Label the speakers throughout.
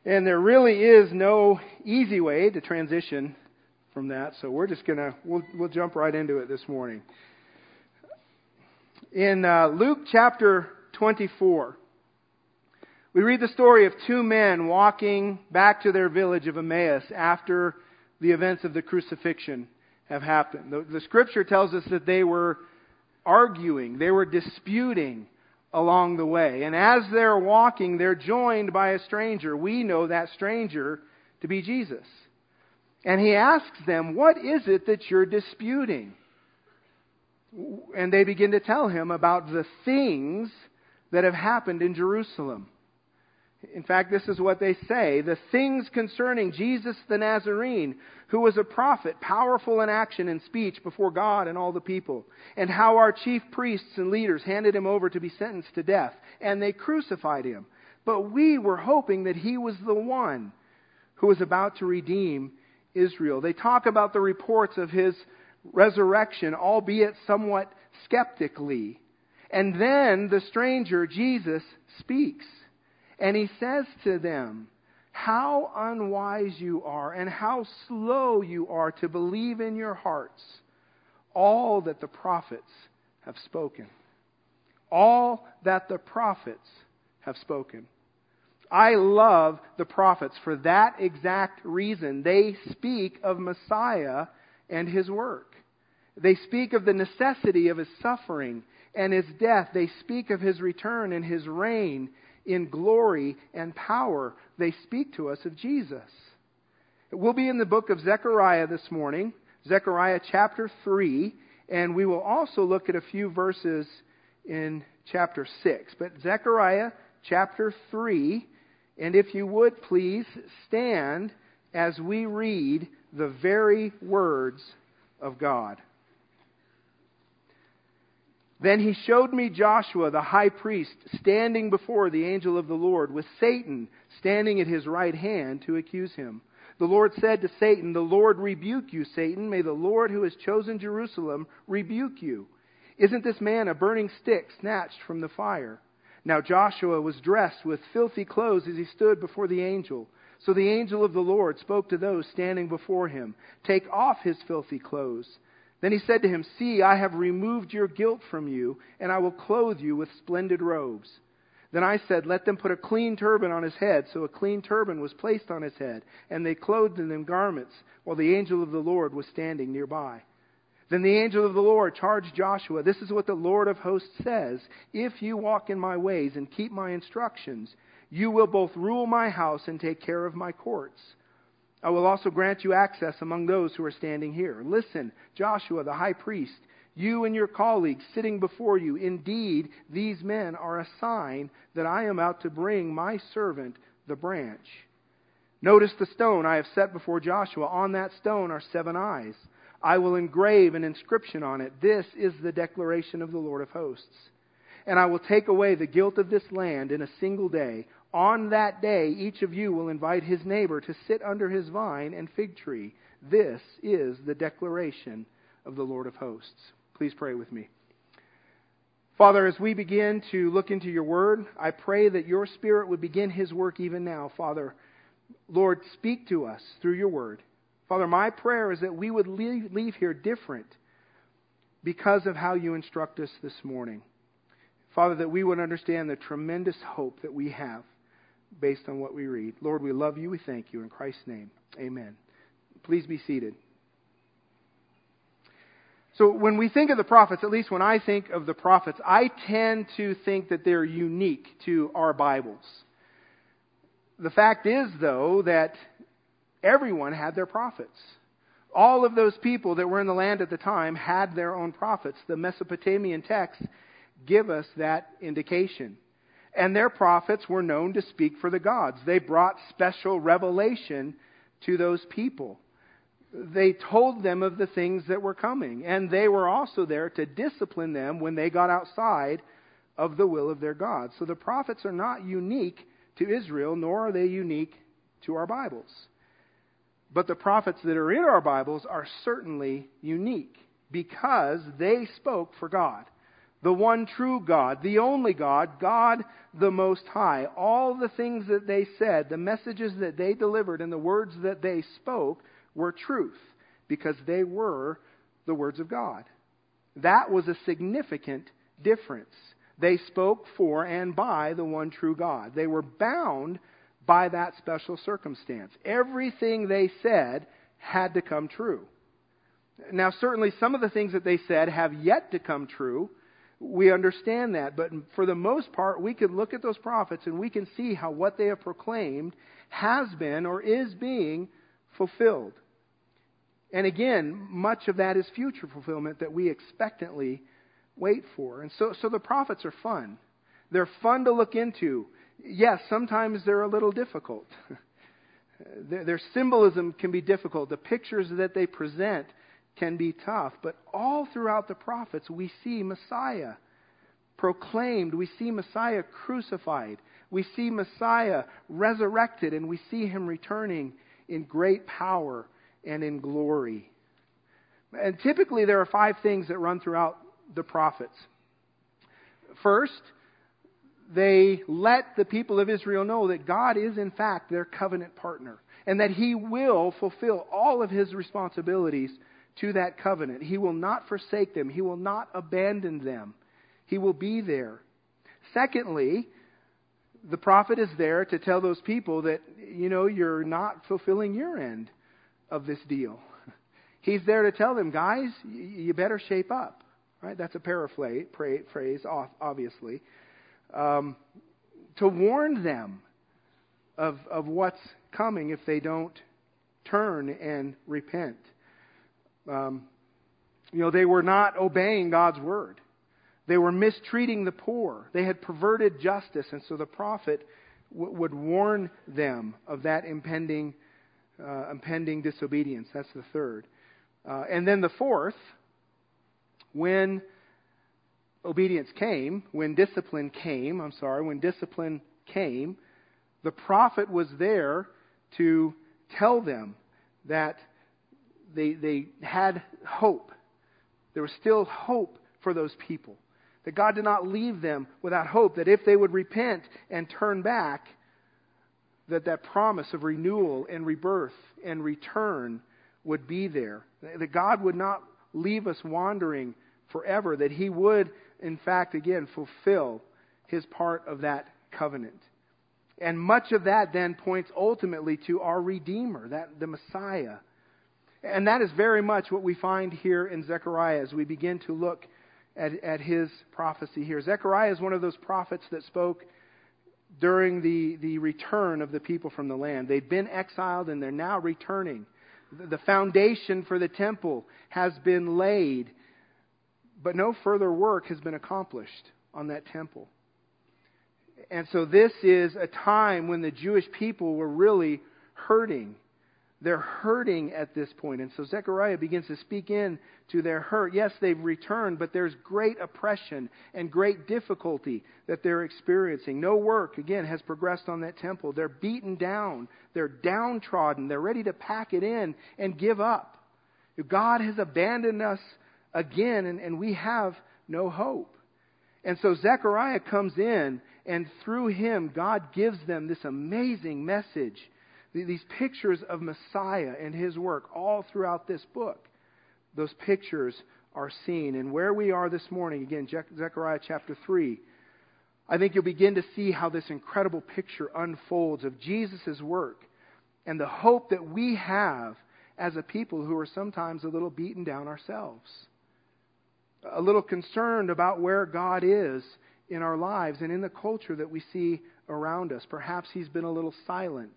Speaker 1: And there really is no easy way to transition from that, so we're just we'll jump right into it this morning. In Luke chapter 24, we read the story of two men walking back to their village of Emmaus after the events of the crucifixion have happened. The scripture tells us that they were arguing, they were disputing along the way. And as they're walking, they're joined by a stranger. We know that stranger to be Jesus. And he asks them, "What is it that you're disputing?" And they begin to tell him about the things that have happened in Jerusalem. In fact, this is what they say: the things concerning Jesus the Nazarene, who was a prophet, powerful in action and speech before God and all the people, and how our chief priests and leaders handed him over to be sentenced to death, and they crucified him. But we were hoping that he was the one who was about to redeem Israel. They talk about the reports of his resurrection, albeit somewhat skeptically. And then the stranger, Jesus, speaks. And he says to them, "How unwise you are, and how slow you are to believe in your hearts all that the prophets have spoken." All that the prophets have spoken. I love the prophets for that exact reason. They speak of Messiah and His work. They speak of the necessity of His suffering and His death. They speak of His return and His reign in glory and power. They speak to us of Jesus. We'll be in the book of Zechariah this morning, Zechariah chapter 3, and we will also look at a few verses in chapter 6. But Zechariah chapter 3, and if you would please stand as we read the very words of God. "Then he showed me Joshua the high priest standing before the angel of the Lord, with Satan standing at his right hand to accuse him. The Lord said to Satan, 'The Lord rebuke you, Satan. May the Lord who has chosen Jerusalem rebuke you. Isn't this man a burning stick snatched from the fire?' Now Joshua was dressed with filthy clothes as he stood before the angel. So the angel of the Lord spoke to those standing before him, 'Take off his filthy clothes.' Then he said to him, 'See, I have removed your guilt from you, and I will clothe you with splendid robes.' Then I said, 'Let them put a clean turban on his head.' So a clean turban was placed on his head, and they clothed him in garments, while the angel of the Lord was standing nearby. Then the angel of the Lord charged Joshua, 'This is what the Lord of hosts says: If you walk in my ways and keep my instructions, you will both rule my house and take care of my courts. I will also grant you access among those who are standing here. Listen, Joshua the high priest, you and your colleagues sitting before you, indeed, these men are a sign that I am out to bring my servant the branch. Notice the stone I have set before Joshua. On that stone are 7 eyes. I will engrave an inscription on it. This is the declaration of the Lord of hosts. And I will take away the guilt of this land in a single day. On that day, each of you will invite his neighbor to sit under his vine and fig tree. This is the declaration of the Lord of hosts." Please pray with me. Father, as we begin to look into your word, I pray that your Spirit would begin his work even now. Father, Lord, speak to us through your word. Father, my prayer is that we would leave here different because of how you instruct us this morning. Father, that we would understand the tremendous hope that we have based on what we read. Lord, we love you. We thank you. In Christ's name, amen. Please be seated. So when we think of the prophets, at least when I think of the prophets, I tend to think that they're unique to our Bibles. The fact is, though, that everyone had their prophets. All of those people that were in the land at the time had their own prophets. The Mesopotamian texts give us that indication. And their prophets were known to speak for the gods. They brought special revelation to those people. They told them of the things that were coming. And they were also there to discipline them when they got outside of the will of their God. So the prophets are not unique to Israel, nor are they unique to our Bibles. But the prophets that are in our Bibles are certainly unique because they spoke for God. the one true God, the only God, God the Most High. All the things that they said, the messages that they delivered, and the words that they spoke were truth, because they were the words of God. That was a significant difference. They spoke for and by the one true God. They were bound by that special circumstance. Everything they said had to come true. Now, certainly some of the things that they said have yet to come true. We understand that. But for the most part, we can look at those prophets and we can see how what they have proclaimed has been or is being fulfilled. And again, much of that is future fulfillment that we expectantly wait for. And so the prophets are fun. They're fun to look into. Yes, sometimes they're a little difficult. Their symbolism can be difficult. The pictures that they present can be tough. But all throughout the prophets, we see Messiah proclaimed. We see Messiah crucified. We see Messiah resurrected. And we see Him returning in great power and in glory. And typically there are 5 things that run throughout the prophets. First, they let the people of Israel know that God is in fact their covenant partner, and that He will fulfill all of His responsibilities to that covenant. He will not forsake them. He will not abandon them. He will be there. Secondly, the prophet is there to tell those people that, you're not fulfilling your end of this deal. He's there to tell them, guys, you better shape up. Right? That's a paraphrase, obviously. To warn them of what's coming if they don't turn and repent. They were not obeying God's word. They were mistreating the poor. They had perverted justice, and so the prophet would warn them of that impending disobedience. That's the third. And then the fourth, when discipline came, the prophet was there to tell them that they had hope. There was still hope for those people. That God did not leave them without hope. That if they would repent and turn back, that promise of renewal and rebirth and return would be there. That God would not leave us wandering forever. That He would, in fact, again, fulfill His part of that covenant. And much of that then points ultimately to our Redeemer, the Messiah. And that is very much what we find here in Zechariah as we begin to look at his prophecy here. Zechariah is one of those prophets that spoke during the return of the people from the land. They'd been exiled and they're now returning. The foundation for the temple has been laid, but no further work has been accomplished on that temple. And so this is a time when the Jewish people were really hurting. They're hurting at this point. And so Zechariah begins to speak in to their hurt. Yes, they've returned, but there's great oppression and great difficulty that they're experiencing. No work, again, has progressed on that temple. They're beaten down. They're downtrodden. They're ready to pack it in and give up. God has abandoned us again, and we have no hope. And so Zechariah comes in, and through him, God gives them this amazing message. These pictures of Messiah and His work all throughout this book. Those pictures are seen. And where we are this morning, again, Zechariah chapter 3, I think you'll begin to see how this incredible picture unfolds of Jesus' work and the hope that we have as a people who are sometimes a little beaten down ourselves. A little concerned about where God is in our lives and in the culture that we see around us. Perhaps He's been a little silent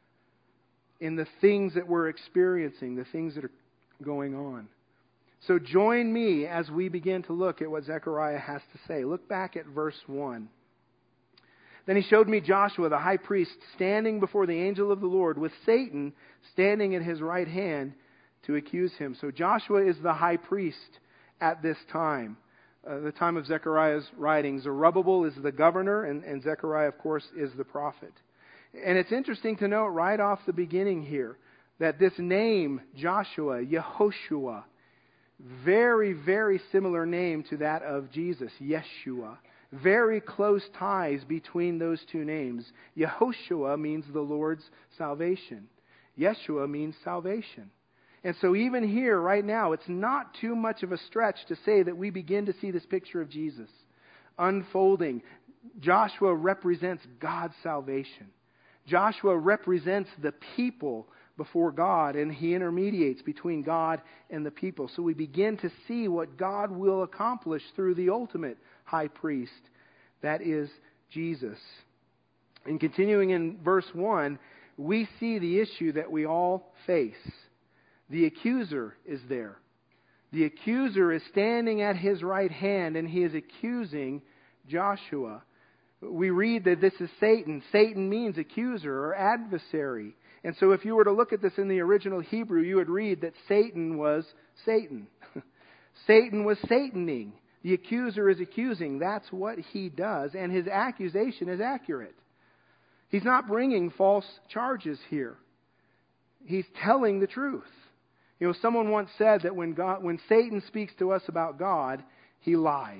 Speaker 1: in the things that we're experiencing, the things that are going on. So join me as we begin to look at what Zechariah has to say. Look back at verse 1. Then he showed me Joshua, the high priest, standing before the angel of the Lord, with Satan standing at his right hand to accuse him. So Joshua is the high priest at this time. The time of Zechariah's writing. Zerubbabel is the governor, and Zechariah, of course, is the prophet. And it's interesting to note right off the beginning here that this name, Joshua, Yehoshua, Very, very similar name to that of Jesus, Yeshua. Very close ties between those two names. Yehoshua means the Lord's salvation. Yeshua means salvation. And so even here, right now, it's not too much of a stretch to say that we begin to see this picture of Jesus unfolding. Joshua represents God's salvation. Joshua represents the people before God, and he intermediates between God and the people. So we begin to see what God will accomplish through the ultimate high priest, that is Jesus. And continuing in verse 1, we see the issue that we all face. The accuser is there. The accuser is standing at his right hand, and he is accusing Joshua. We read that this is Satan. Satan means accuser or adversary. And so if you were to look at this in the original Hebrew, you would read that Satan was Satan. Satan was Sataning. The accuser is accusing. That's what he does. And his accusation is accurate. He's not bringing false charges here. He's telling the truth. You know, someone once said that when Satan speaks to us about God, he lies.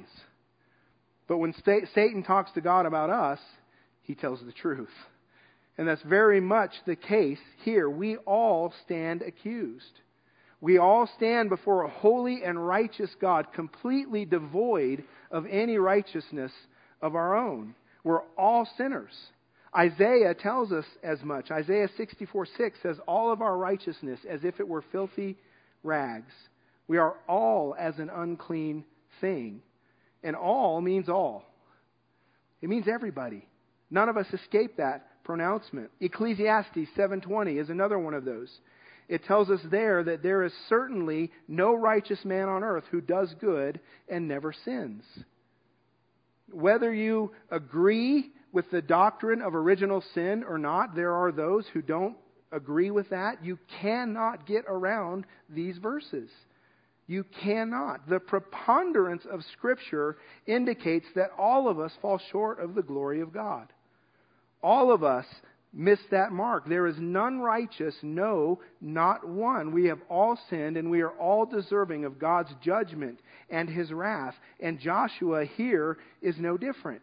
Speaker 1: But when Satan talks to God about us, he tells the truth. And that's very much the case here. We all stand accused. We all stand before a holy and righteous God, completely devoid of any righteousness of our own. We're all sinners. Isaiah tells us as much. Isaiah 64:6 says, all of our righteousness as if it were filthy rags. We are all as an unclean thing. And all means all. It means everybody. None of us escape that pronouncement. Ecclesiastes 7:20 is another one of those. It tells us there that there is certainly no righteous man on earth who does good and never sins. Whether you agree with the doctrine of original sin or not, there are those who don't agree with that. You cannot get around these verses. You cannot. The preponderance of Scripture indicates that all of us fall short of the glory of God. All of us miss that mark. There is none righteous, no, not one. We have all sinned, and we are all deserving of God's judgment and His wrath. And Joshua here is no different.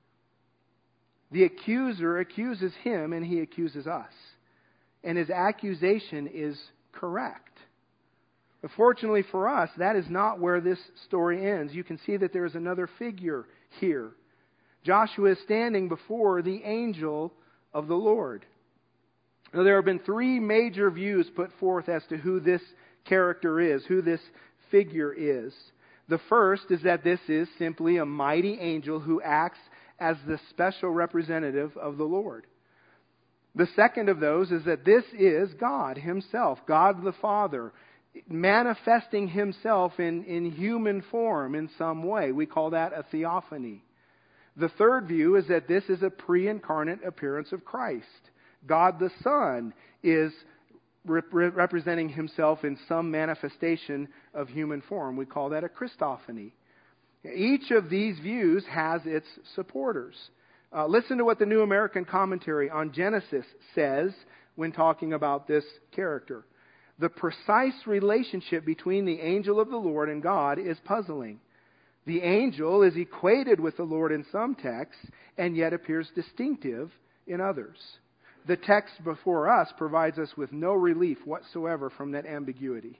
Speaker 1: The accuser accuses him, and he accuses us. And his accusation is correct. But fortunately for us, that is not where this story ends. You can see that there is another figure here. Joshua is standing before the angel of the Lord. Now, there have been three major views put forth as to who this character is, who this figure is. The first is that this is simply a mighty angel who acts as the special representative of the Lord. The second of those is that this is God Himself, God the Father, manifesting Himself in human form in some way. We call that a theophany. The third view is that this is a pre-incarnate appearance of Christ. God the Son is representing Himself in some manifestation of human form. We call that a Christophany. Each of these views has its supporters. Listen to what the New American Commentary on Genesis says when talking about this character. The precise relationship between the angel of the Lord and God is puzzling. The angel is equated with the Lord in some texts and yet appears distinctive in others. The text before us provides us with no relief whatsoever from that ambiguity.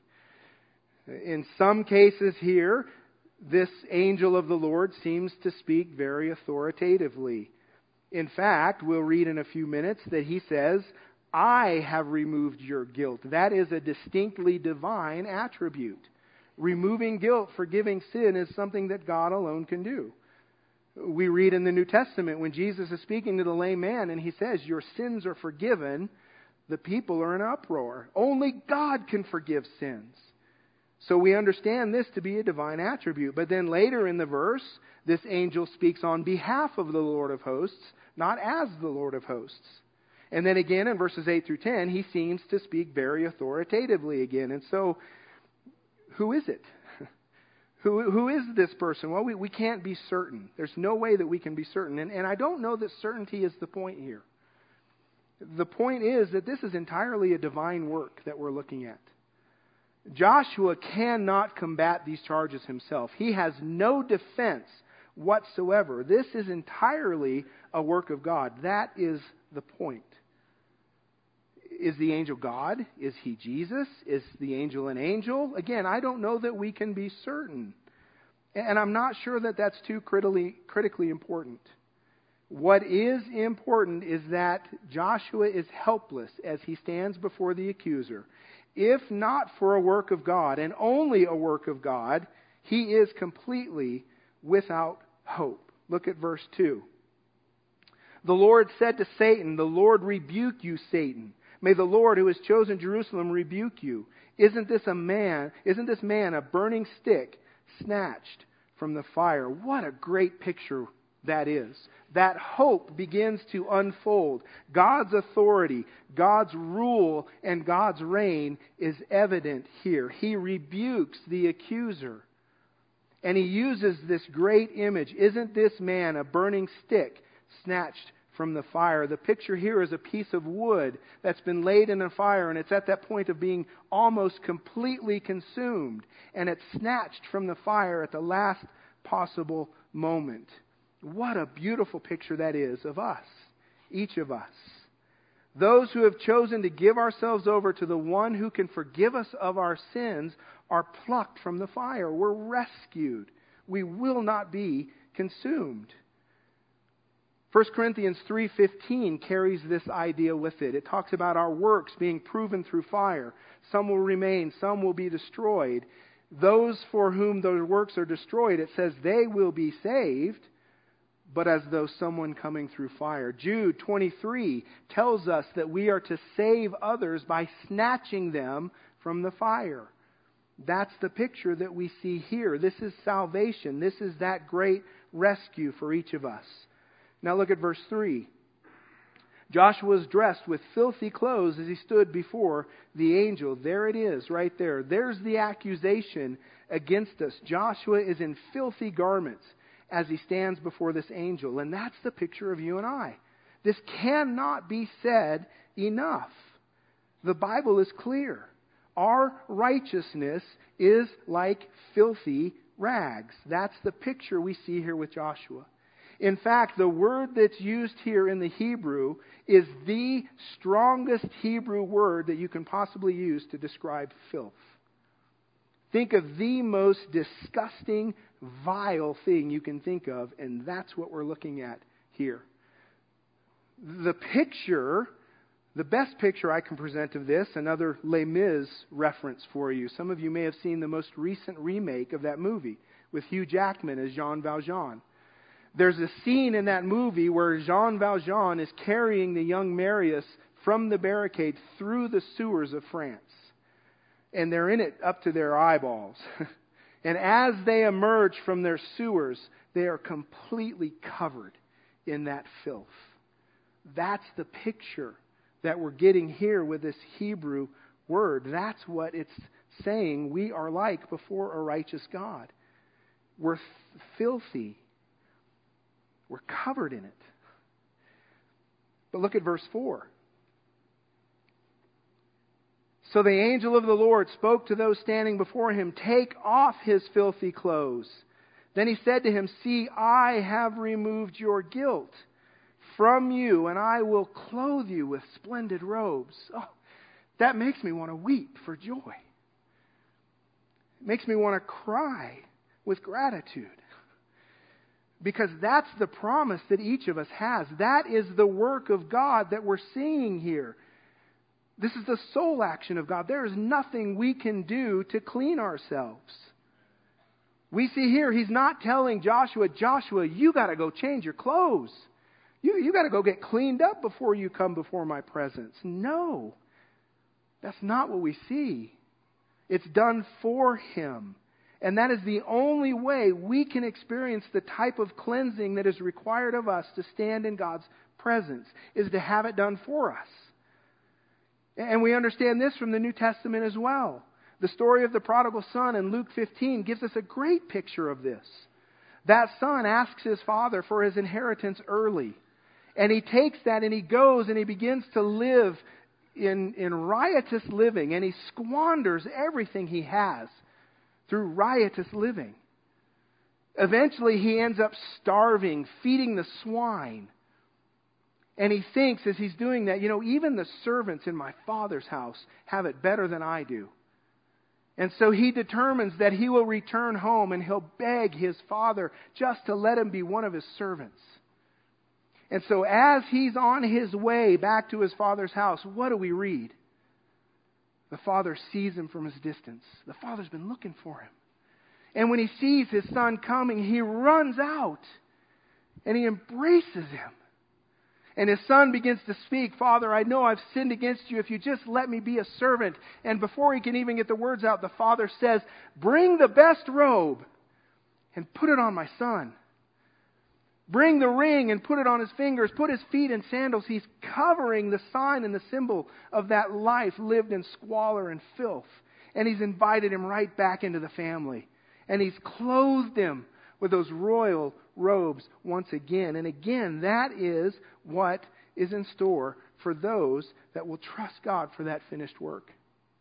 Speaker 1: In some cases here, this angel of the Lord seems to speak very authoritatively. In fact, we'll read in a few minutes that he says, I have removed your guilt. That is a distinctly divine attribute. Removing guilt, forgiving sin is something that God alone can do. We read in the New Testament when Jesus is speaking to the lame man and he says, your sins are forgiven, the people are in uproar. Only God can forgive sins. So we understand this to be a divine attribute. But then later in the verse, this angel speaks on behalf of the Lord of hosts, not as the Lord of hosts. And then again in verses 8 through 10, he seems to speak very authoritatively again. And so, who is it? Who is this person? Well, we can't be certain. There's no way that we can be certain. And I don't know that certainty is the point here. The point is that this is entirely a divine work that we're looking at. Joshua cannot combat these charges himself. He has no defense whatsoever. This is entirely a work of God. That is the point. Is the angel God? Is he Jesus? Is the angel an angel? Again, I don't know that we can be certain. And I'm not sure that that's too critically important. What is important is that Joshua is helpless as he stands before the accuser. If not for a work of God, and only a work of God, he is completely without hope. Look at verse 2. The Lord said to Satan, "The Lord rebuke you, Satan. May the Lord who has chosen Jerusalem rebuke you. Isn't this man a burning stick snatched from the fire?" What a great picture that is. That hope begins to unfold. God's authority, God's rule, and God's reign is evident here. He rebukes the accuser. And he uses this great image. Isn't this man a burning stick snatched from the fire? The picture here is a piece of wood that's been laid in a fire, and it's at that point of being almost completely consumed. And it's snatched from the fire at the last possible moment. What a beautiful picture that is of us, each of us. Those who have chosen to give ourselves over to the one who can forgive us of our sins are plucked from the fire. We're rescued. We will not be consumed. 1 Corinthians 3:15 carries this idea with it. It talks about our works being proven through fire. Some will remain, some will be destroyed. Those for whom those works are destroyed, it says they will be saved, but as though someone coming through fire. Jude 23 tells us that we are to save others by snatching them from the fire. That's the picture that we see here. This is salvation. This is that great rescue for each of us. Now look at verse 3. Joshua was dressed with filthy clothes as he stood before the angel. There it is, right there. There's the accusation against us. Joshua is in filthy garments as he stands before this angel. And that's the picture of you and I. This cannot be said enough. The Bible is clear. Our righteousness is like filthy rags. That's the picture we see here with Joshua. In fact, the word that's used here in the Hebrew is the strongest Hebrew word that you can possibly use to describe filth. Think of the most disgusting, vile thing you can think of, and that's what we're looking at here. The best picture I can present of this, another Les Mis reference for you. Some of you may have seen the most recent remake of that movie with Hugh Jackman as Jean Valjean. There's a scene in that movie where Jean Valjean is carrying the young Marius from the barricade through the sewers of France. And they're in it up to their eyeballs. And as they emerge from their sewers, they are completely covered in that filth. That's the picture that we're getting here with this Hebrew word. That's what it's saying we are like before a righteous God. We're filthy. We're covered in it. But look at verse 4. So the angel of the Lord spoke to those standing before him, "Take off his filthy clothes." Then he said to him, "See, I have removed your guilt from you, and I will clothe you with splendid robes." Oh, that makes me want to weep for joy. It makes me want to cry with gratitude. Because that's the promise that each of us has. That is the work of God that we're seeing here. This is the sole action of God. There is nothing we can do to clean ourselves. We see here, he's not telling Joshua, you got to go change your clothes. You got to go get cleaned up before you come before my presence. No, that's not what we see. It's done for him. And that is the only way we can experience the type of cleansing that is required of us to stand in God's presence, is to have it done for us. And we understand this from the New Testament as well. The story of the prodigal son in Luke 15 gives us a great picture of this. That son asks his father for his inheritance early. And he takes that and he goes and he begins to live in riotous living, and he squanders everything he has through riotous living. Eventually, he ends up starving, feeding the swine. And he thinks as he's doing that, even the servants in my Father's house have it better than I do. And so he determines that he will return home and he'll beg his father just to let him be one of his servants. And so as he's on his way back to his father's house, what do we read? The father sees him from his distance. The father's been looking for him. And when he sees his son coming, he runs out and he embraces him. And his son begins to speak, Father, I know I've sinned against you. If you just let me be a servant. And before he can even get the words out, the father says, bring the best robe and put it on my son. Bring the ring and put it on his fingers. Put his feet in sandals. He's covering the sign and the symbol of that life lived in squalor and filth. And he's invited him right back into the family. And he's clothed him with those royal robes once again. And again, that is what is in store for those that will trust God for that finished work.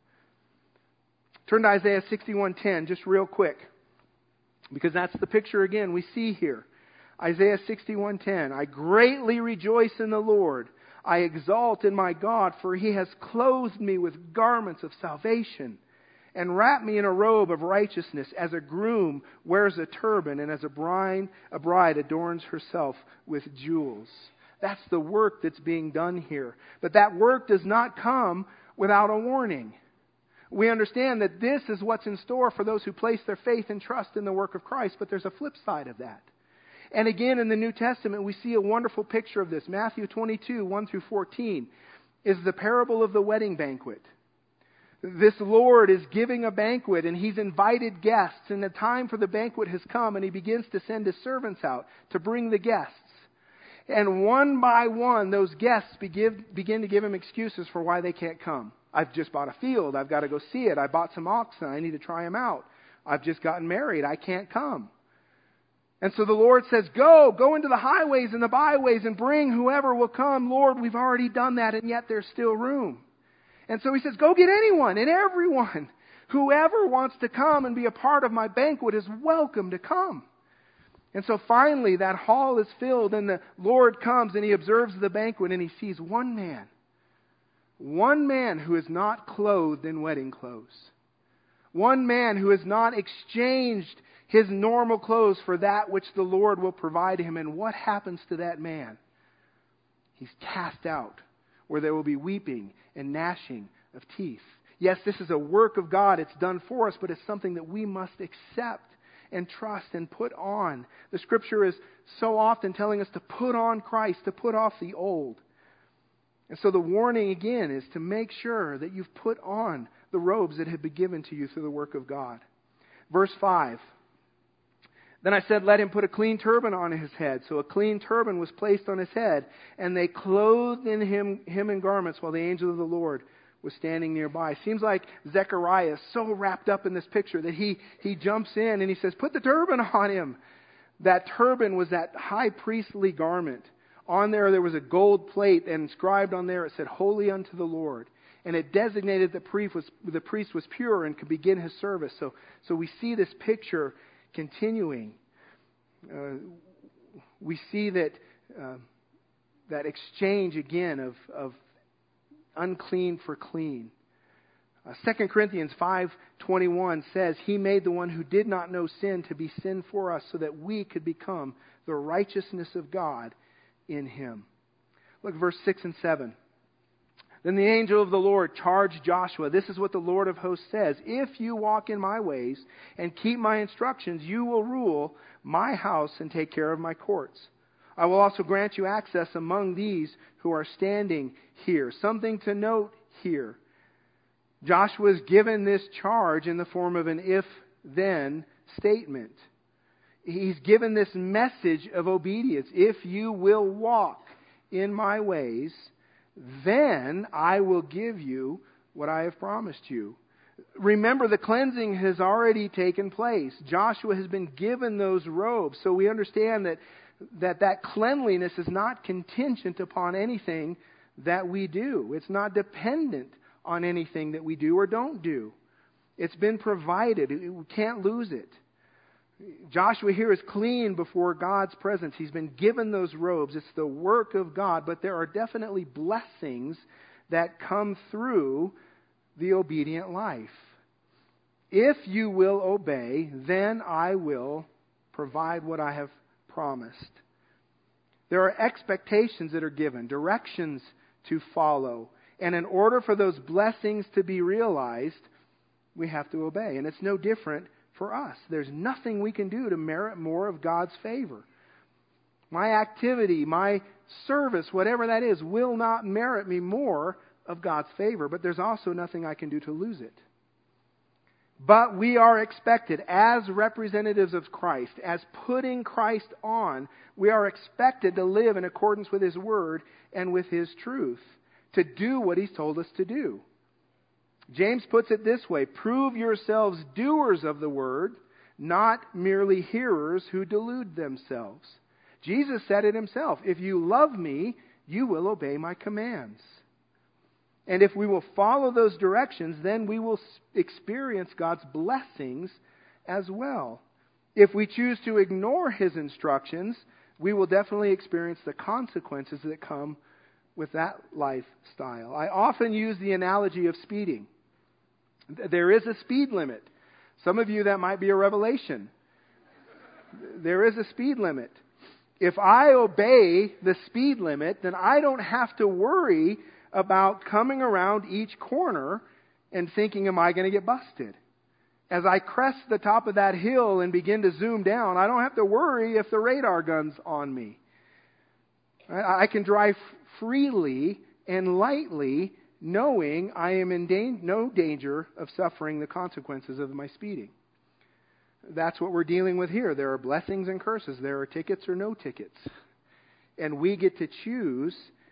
Speaker 1: Turn to Isaiah 61:10 just real quick, because that's the picture again we see here. Isaiah 61:10, I greatly rejoice in the Lord. I exalt in my God, for He has clothed me with garments of salvation and wrapped me in a robe of righteousness, as a groom wears a turban and as a bride adorns herself with jewels. That's the work that's being done here. But that work does not come without a warning. We understand that this is what's in store for those who place their faith and trust in the work of Christ, but there's a flip side of that. And again, in the New Testament, we see a wonderful picture of this. Matthew 22, 1 through 14, is the parable of the wedding banquet. This Lord is giving a banquet, and He's invited guests, and the time for the banquet has come, and He begins to send His servants out to bring the guests. And one by one, those guests begin to give Him excuses for why they can't come. I've just bought a field. I've got to go see it. I bought some oxen. I need to try them out. I've just gotten married. I can't come. And so the Lord says, go into the highways and the byways and bring whoever will come. Lord, we've already done that, and yet there's still room. And so He says, go get anyone and everyone. Whoever wants to come and be a part of my banquet is welcome to come. And so finally that hall is filled, and the Lord comes and He observes the banquet, and He sees one man who is not clothed in wedding clothes. One man who has not exchanged his normal clothes for that which the Lord will provide him. And what happens to that man? He's cast out, where there will be weeping and gnashing of teeth. Yes, this is a work of God. It's done for us, but it's something that we must accept and trust and put on. The Scripture is so often telling us to put on Christ, to put off the old. And so the warning again is to make sure that you've put on the robes that have been given to you through the work of God. Verse 5. Then I said, let him put a clean turban on his head. So a clean turban was placed on his head, and they clothed him in garments while the angel of the Lord was standing nearby. Seems like Zechariah is so wrapped up in this picture that he jumps in and he says, put the turban on him. That turban was that high priestly garment. On there was a gold plate, and inscribed on there it said, Holy unto the Lord. And it designated the priest was pure and could begin his service. So we see this picture continuing. We see that exchange again of unclean for clean. 2 Corinthians 5:21 says, He made the one who did not know sin to be sin for us, so that we could become the righteousness of God in Him. Look at verse 6 and 7. Then the angel of the Lord charged Joshua. This is what the Lord of hosts says. If you walk in my ways and keep my instructions, you will rule my house and take care of my courts. I will also grant you access among these who are standing here. Something to note here. Joshua is given this charge in the form of an if-then statement. He's given this message of obedience. If you will walk in my ways, then I will give you what I have promised you. Remember, the cleansing has already taken place. Joshua has been given those robes. So we understand that cleanliness is not contingent upon anything that we do. It's not dependent on anything that we do or don't do. It's been provided. We can't lose it. Joshua here is clean before God's presence. He's been given those robes. It's the work of God, but there are definitely blessings that come through the obedient life. If you will obey, then I will provide what I have promised. There are expectations that are given, directions to follow. And in order for those blessings to be realized, we have to obey. And it's no different for us. There's nothing we can do to merit more of God's favor. My activity, my service, whatever that is, will not merit me more of God's favor. But there's also nothing I can do to lose it. But we are expected, as representatives of Christ, as putting Christ on, we are expected to live in accordance with His Word and with His truth, to do what He's told us to do. James puts it this way: prove yourselves doers of the Word, not merely hearers who delude themselves. Jesus said it Himself, if you love me, you will obey my commands. And if we will follow those directions, then we will experience God's blessings as well. If we choose to ignore His instructions, we will definitely experience the consequences that come with that lifestyle. I often use the analogy of speeding. There is a speed limit. Some of you, that might be a revelation. There is a speed limit. If I obey the speed limit, then I don't have to worry about coming around each corner and thinking, am I going to get busted? As I crest the top of that hill and begin to zoom down, I don't have to worry if the radar gun's on me. I can drive freely and lightly, knowing I am in no danger of suffering the consequences of my speeding. That's what we're dealing with here. There are blessings and curses. There are tickets or no tickets. And we get to choose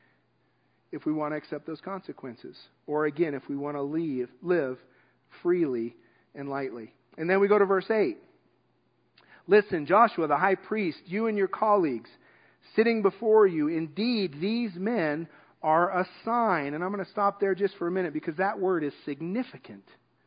Speaker 1: if we want to accept those consequences. Or again, if we want to live freely and lightly. And then we go to verse 8. Listen, Joshua, the high priest, you and your colleagues sitting before you, indeed, these men are a sign. And I'm going to stop there just for a minute because that word is significant.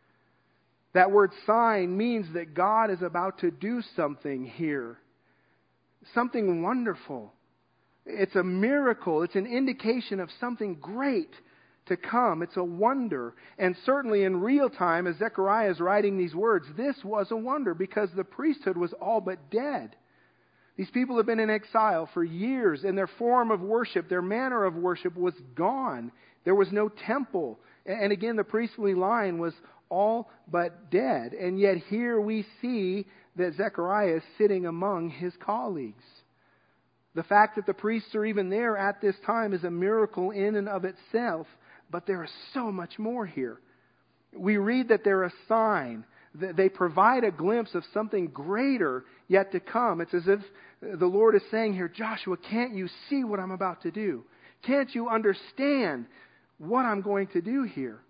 Speaker 1: That word sign means that God is about to do something here. Something wonderful. It's a miracle. It's an indication of something great to come. It's a wonder. And certainly in real time, as Zechariah is writing these words, this was a wonder because the priesthood was all but dead. These people have been in exile for years, and their form of worship, their manner of worship was gone. There was no temple. And again, the priestly line was all but dead. And yet here we see that Zechariah is sitting among his colleagues. The fact that the priests are even there at this time is a miracle in and of itself, but there is so much more here. We read that they're a sign. They provide a glimpse of something greater yet to come. It's as if the Lord is saying here, Joshua, can't you see what I'm about to do? Can't you understand what I'm going to do here?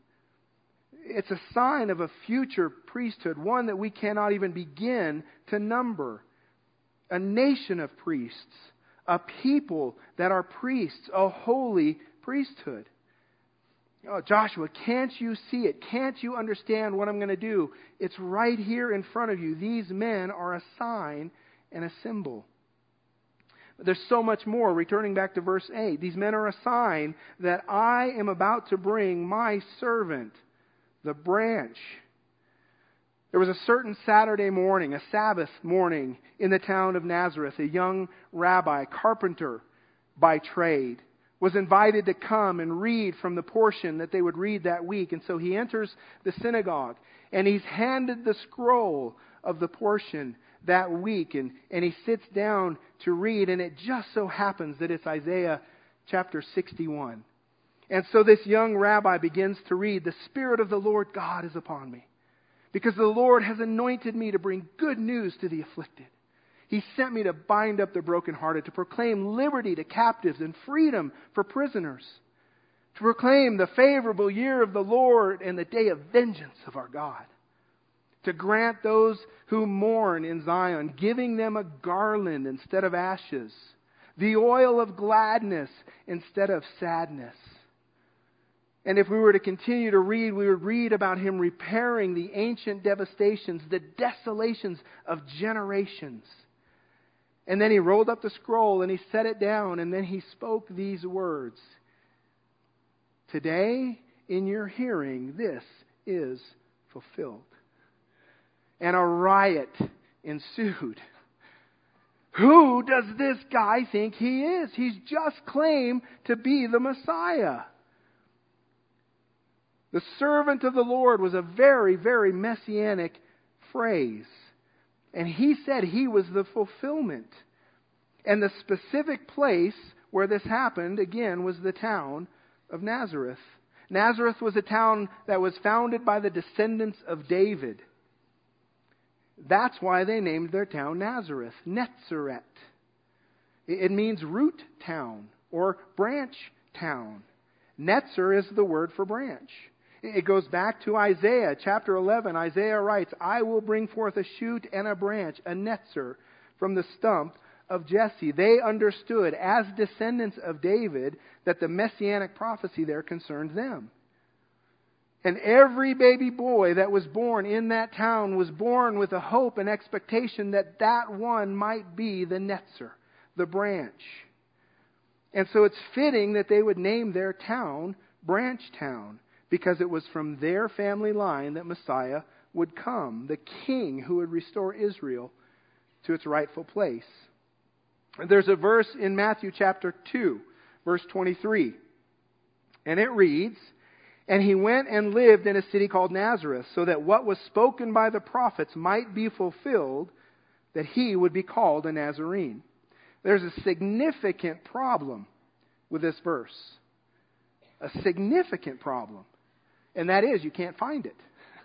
Speaker 1: It's a sign of a future priesthood, one that we cannot even begin to number. A nation of priests. A people that are priests, a holy priesthood. Oh, Joshua, can't you see it? Can't you understand what I'm going to do? It's right here in front of you. These men are a sign and a symbol. But there's so much more. Returning back to verse 8. These men are a sign that I am about to bring my servant, the branch. There was a certain Saturday morning, a Sabbath morning, in the town of Nazareth. A young rabbi, carpenter by trade, was invited to come and read from the portion that they would read that week. And so he enters the synagogue, and he's handed the scroll of the portion that week. And he sits down to read, and it just so happens that it's Isaiah chapter 61. And so this young rabbi begins to read, "The Spirit of the Lord God is upon me, because the Lord has anointed me to bring good news to the afflicted. He sent me to bind up the brokenhearted, to proclaim liberty to captives and freedom for prisoners, to proclaim the favorable year of the Lord and the day of vengeance of our God, to grant those who mourn in Zion, giving them a garland instead of ashes, the oil of gladness instead of sadness, And if we were to continue to read, we would read about him repairing the ancient devastations, the desolations of generations. And then he rolled up the scroll and he set it down, and then he spoke these words. Today, in your hearing, this is fulfilled. And a riot ensued. Who does this guy think he is? He's just claimed to be the Messiah. The servant of the Lord was a very, very messianic phrase. And he said he was the fulfillment. And the specific place where this happened, again, was the town of Nazareth. Nazareth was a town that was founded by the descendants of David. That's why they named their town Nazareth, Netzeret. It means root town or branch town. Netzer is the word for branch. It goes back to Isaiah chapter 11. Isaiah writes, I will bring forth a shoot and a branch, a netzer, from the stump of Jesse. They understood, as descendants of David, that the messianic prophecy there concerned them. And every baby boy that was born in that town was born with a hope and expectation that that one might be the netzer, the branch. And so it's fitting that they would name their town Branch Town, because it was from their family line that Messiah would come, the king who would restore Israel to its rightful place. There's a verse in Matthew chapter 2, verse 23. And it reads, And he went and lived in a city called Nazareth, so that what was spoken by the prophets might be fulfilled, that he would be called a Nazarene. There's a significant problem with this verse. A significant problem. And that is, you can't find it.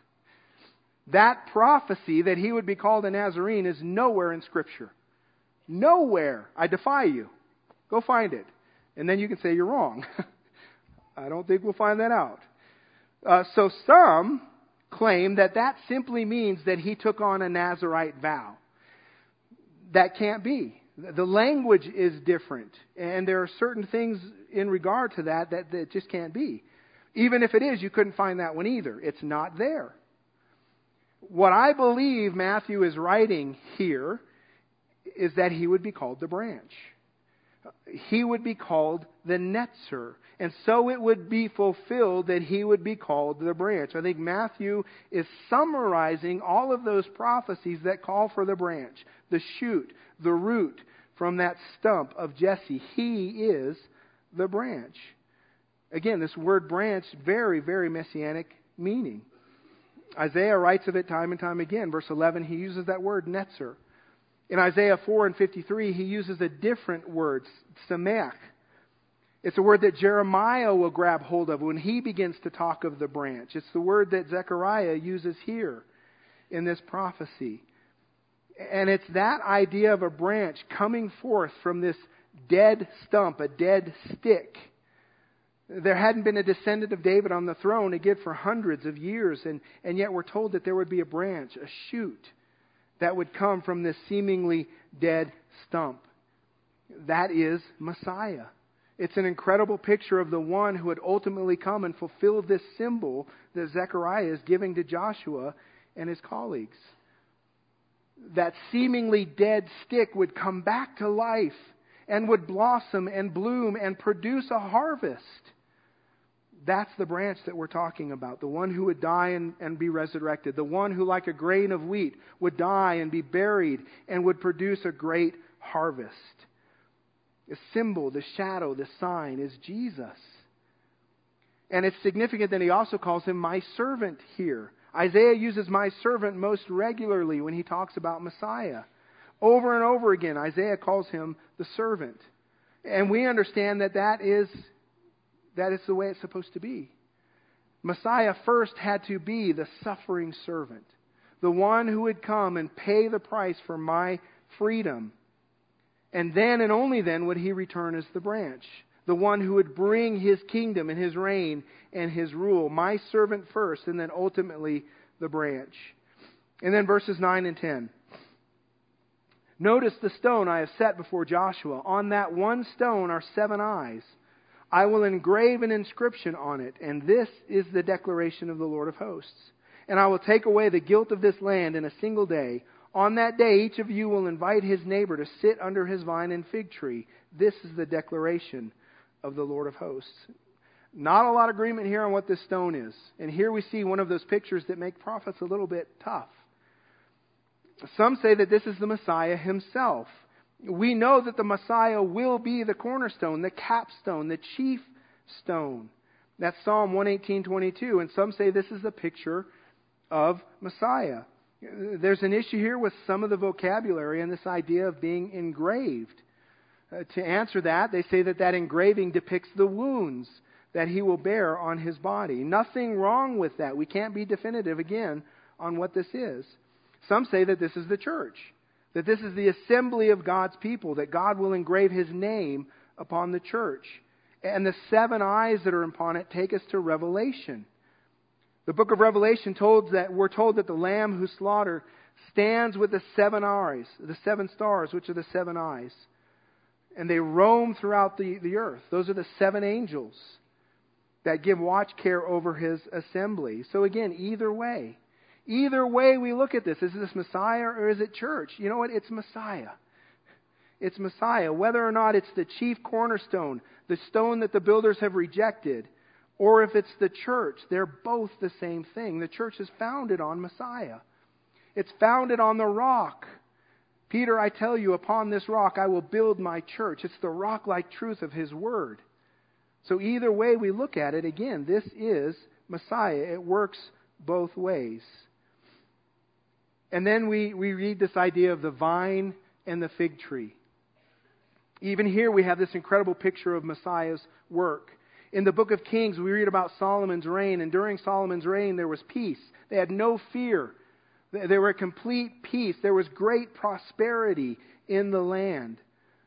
Speaker 1: That prophecy that he would be called a Nazarene is nowhere in Scripture. Nowhere. I defy you. Go find it. And then you can say you're wrong. I don't think we'll find that out. So some claim that that simply means that he took on a Nazirite vow. That can't be. The language is different. And there are certain things in regard to that just can't be. Even if it is, you couldn't find that one either. It's not there. What I believe Matthew is writing here is that he would be called the branch. He would be called the netzer. And so it would be fulfilled that he would be called the branch. I think Matthew is summarizing all of those prophecies that call for the branch, the shoot, the root from that stump of Jesse. He is the branch. Again, this word branch, very, very messianic meaning. Isaiah writes of it time and time again. Verse 11, he uses that word netzer. In Isaiah 4 and 53, he uses a different word, sameach. It's a word that Jeremiah will grab hold of when he begins to talk of the branch. It's the word that Zechariah uses here in this prophecy. And it's that idea of a branch coming forth from this dead stump, a dead stick. There hadn't been a descendant of David on the throne again for hundreds of years, and yet we're told that there would be a branch, a shoot, that would come from this seemingly dead stump. That is Messiah. It's an incredible picture of the one who would ultimately come and fulfill this symbol that Zechariah is giving to Joshua and his colleagues. That seemingly dead stick would come back to life and would blossom and bloom and produce a harvest. That's the branch that we're talking about. The one who would die and be resurrected. The one who, like a grain of wheat, would die and be buried and would produce a great harvest. The symbol, the shadow, the sign is Jesus. And it's significant that he also calls him my servant here. Isaiah uses my servant most regularly when he talks about Messiah. Over and over again, Isaiah calls him the servant. And we understand that is the way it's supposed to be. Messiah first had to be the suffering servant, the one who would come and pay the price for my freedom. And then and only then would he return as the branch, the one who would bring his kingdom and his reign and his rule. My servant first, and then ultimately the branch. And then verses 9 and 10. Notice the stone I have set before Joshua. On that one stone are 7 eyes. I will engrave an inscription on it, and this is the declaration of the Lord of hosts. And I will take away the guilt of this land in a single day. On that day, each of you will invite his neighbor to sit under his vine and fig tree. This is the declaration of the Lord of hosts. Not a lot of agreement here on what this stone is. And here we see one of those pictures that make prophets a little bit tough. Some say that this is the Messiah himself. We know that the Messiah will be the cornerstone, the capstone, the chief stone. That's Psalm 118:22. And some say this is a picture of Messiah. There's an issue here with some of the vocabulary and this idea of being engraved. To answer that, they say that engraving depicts the wounds that he will bear on his body. Nothing wrong with that. We can't be definitive again on what this is. Some say that this is the church, that this is the assembly of God's people, that God will engrave his name upon the church. And the 7 eyes that are upon it take us to Revelation. The book of Revelation we're told that the Lamb who slaughtered stands with the 7 eyes, the 7 stars, which are the 7 eyes. And they roam throughout the earth. Those are the 7 angels that give watch care over his assembly. So again, either way we look at this, is this Messiah or is it church? You know what? It's Messiah. It's Messiah. Whether or not it's the chief cornerstone, the stone that the builders have rejected, or if it's the church, they're both the same thing. The church is founded on Messiah. It's founded on the rock. Peter, I tell you, upon this rock I will build my church. It's the rock-like truth of his word. So either way we look at it, again, this is Messiah. It works both ways. And then we read this idea of the vine and the fig tree. Even here we have this incredible picture of Messiah's work. In the book of Kings, we read about Solomon's reign, and during Solomon's reign there was peace. They had no fear. They were at complete peace. There was great prosperity in the land.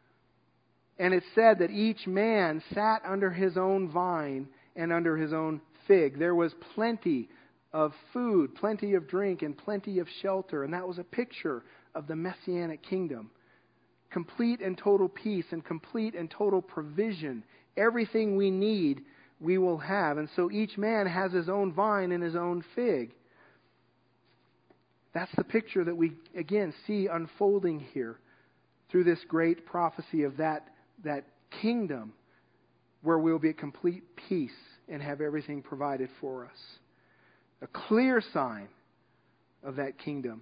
Speaker 1: And it said that each man sat under his own vine and under his own fig. There was plenty of food, plenty of drink, and plenty of shelter. And that was a picture of the Messianic kingdom. Complete and total peace and complete and total provision. Everything we need, we will have. And so each man has his own vine and his own fig. That's the picture that we, again, see unfolding here through this great prophecy of that kingdom where we'll be at complete peace and have everything provided for us. A clear sign of that kingdom.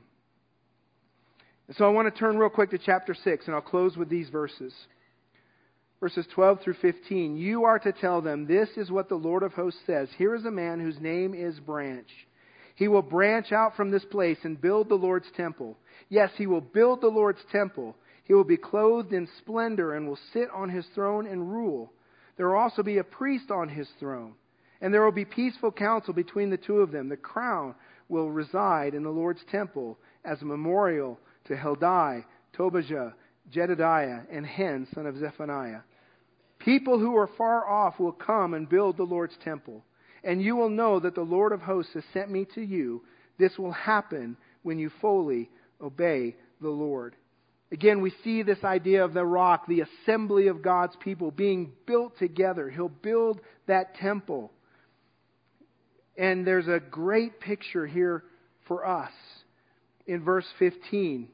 Speaker 1: And so I want to turn real quick to chapter 6, and I'll close with these verses. Verses 12 through 15. You are to tell them, this is what the Lord of hosts says. Here is a man whose name is Branch. He will branch out from this place and build the Lord's temple. Yes, he will build the Lord's temple. He will be clothed in splendor and will sit on his throne and rule. There will also be a priest on his throne. And there will be peaceful counsel between the two of them. The crown will reside in the Lord's temple as a memorial to Heldai, Tobijah, Jedediah, and Hen, son of Zephaniah. People who are far off will come and build the Lord's temple. And you will know that the Lord of hosts has sent me to you. This will happen when you fully obey the Lord. Again, we see this idea of the rock, the assembly of God's people being built together. He'll build that temple. And there's a great picture here for us in verse 15.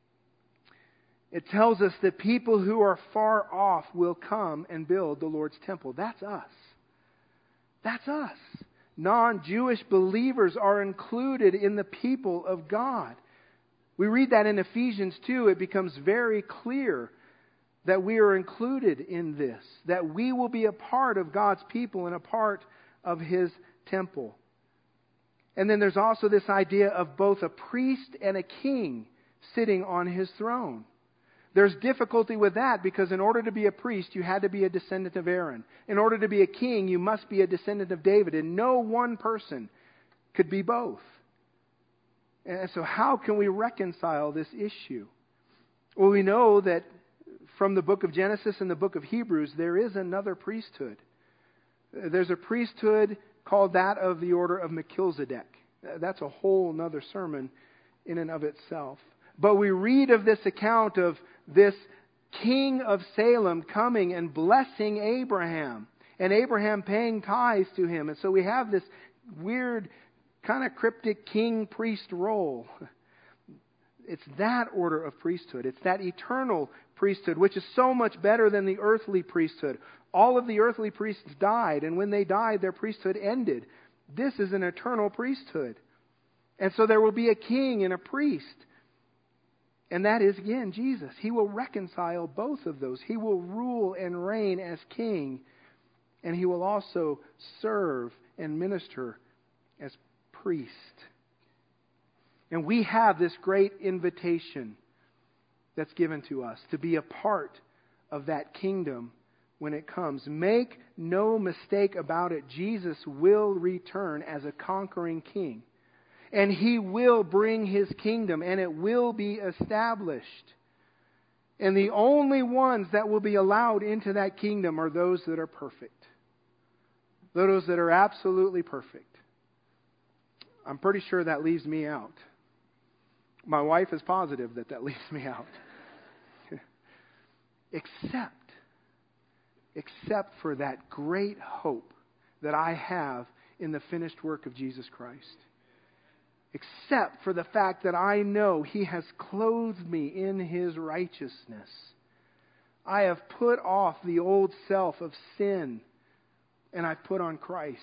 Speaker 1: It tells us that people who are far off will come and build the Lord's temple. That's us. That's us. Non-Jewish believers are included in the people of God. We read that in Ephesians 2. It becomes very clear that we are included in this, that we will be a part of God's people and a part of His temple. And then there's also this idea of both a priest and a king sitting on His throne. There's difficulty with that because in order to be a priest, you had to be a descendant of Aaron. In order to be a king, you must be a descendant of David. And no one person could be both. And so how can we reconcile this issue? Well, we know that from the book of Genesis and the book of Hebrews, there is another priesthood. There's a priesthood called that of the order of Melchizedek. That's a whole other sermon in and of itself. But we read of this account of this king of Salem coming and blessing Abraham and Abraham paying tithes to him. And so we have this weird, kind of cryptic king-priest role. It's that order of priesthood. It's that eternal priesthood, which is so much better than the earthly priesthood. All of the earthly priests died, and when they died, their priesthood ended. This is an eternal priesthood. And so there will be a king and a priest. And that is, again, Jesus. He will reconcile both of those. He will rule and reign as king, and He will also serve and minister as priest. And we have this great invitation that's given to us to be a part of that kingdom when it comes. Make no mistake about it, Jesus will return as a conquering king. And He will bring His kingdom, and it will be established. And the only ones that will be allowed into that kingdom are those that are perfect. Those that are absolutely perfect. I'm pretty sure that leaves me out. My wife is positive that leaves me out. Except for that great hope that I have in the finished work of Jesus Christ. Except for the fact that I know He has clothed me in His righteousness. I have put off the old self of sin, and I've put on Christ.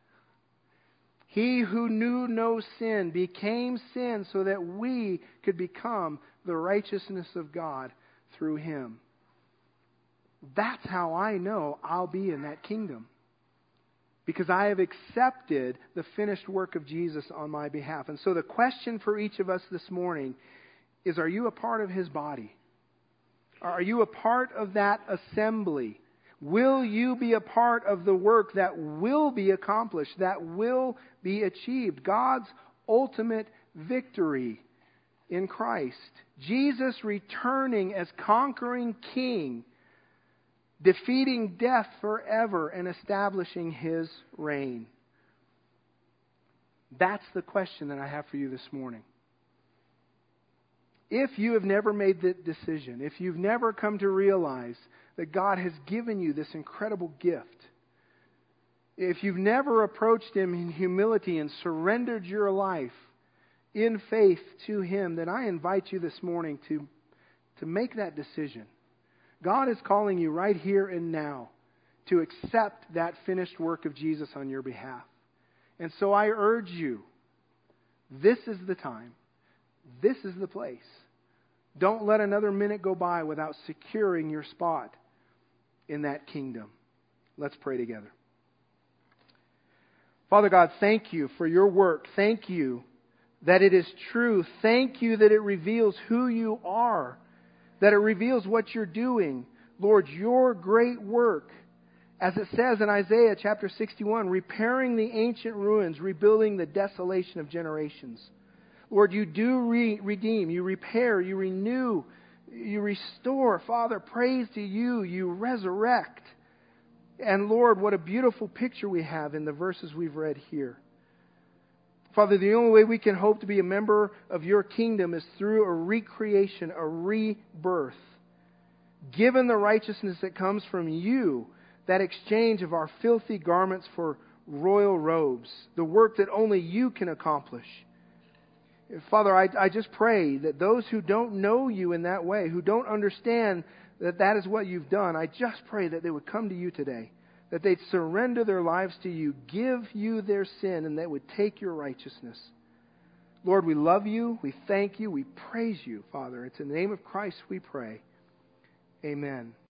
Speaker 1: He who knew no sin became sin so that we could become the righteousness of God through Him. That's how I know I'll be in that kingdom. Because I have accepted the finished work of Jesus on my behalf. And so the question for each of us this morning is, are you a part of His body? Are you a part of that assembly? Will you be a part of the work that will be accomplished, that will be achieved? God's ultimate victory in Christ. Jesus returning as conquering King, defeating death forever and establishing His reign. That's the question that I have for you this morning. If you have never made that decision, if you've never come to realize that God has given you this incredible gift, if you've never approached Him in humility and surrendered your life in faith to Him, then I invite you this morning to make that decision. God is calling you right here and now to accept that finished work of Jesus on your behalf. And so I urge you, this is the time. This is the place. Don't let another minute go by without securing your spot in that kingdom. Let's pray together. Father God, thank You for Your work. Thank You that it is true. Thank You that it reveals who You are. That it reveals what You're doing. Lord, Your great work, as it says in Isaiah chapter 61, repairing the ancient ruins, rebuilding the desolation of generations. Lord, You do redeem, You repair, You renew, You restore. Father, praise to You, You resurrect. And Lord, what a beautiful picture we have in the verses we've read here. Father, the only way we can hope to be a member of Your kingdom is through a recreation, a rebirth. Given the righteousness that comes from You, that exchange of our filthy garments for royal robes, the work that only You can accomplish. Father, I just pray that those who don't know You in that way, who don't understand that that is what You've done, I just pray that they would come to You today. That they'd surrender their lives to You, give You their sin, and they would take Your righteousness. Lord, we love You, we thank You, we praise You, Father. It's in the name of Christ we pray. Amen.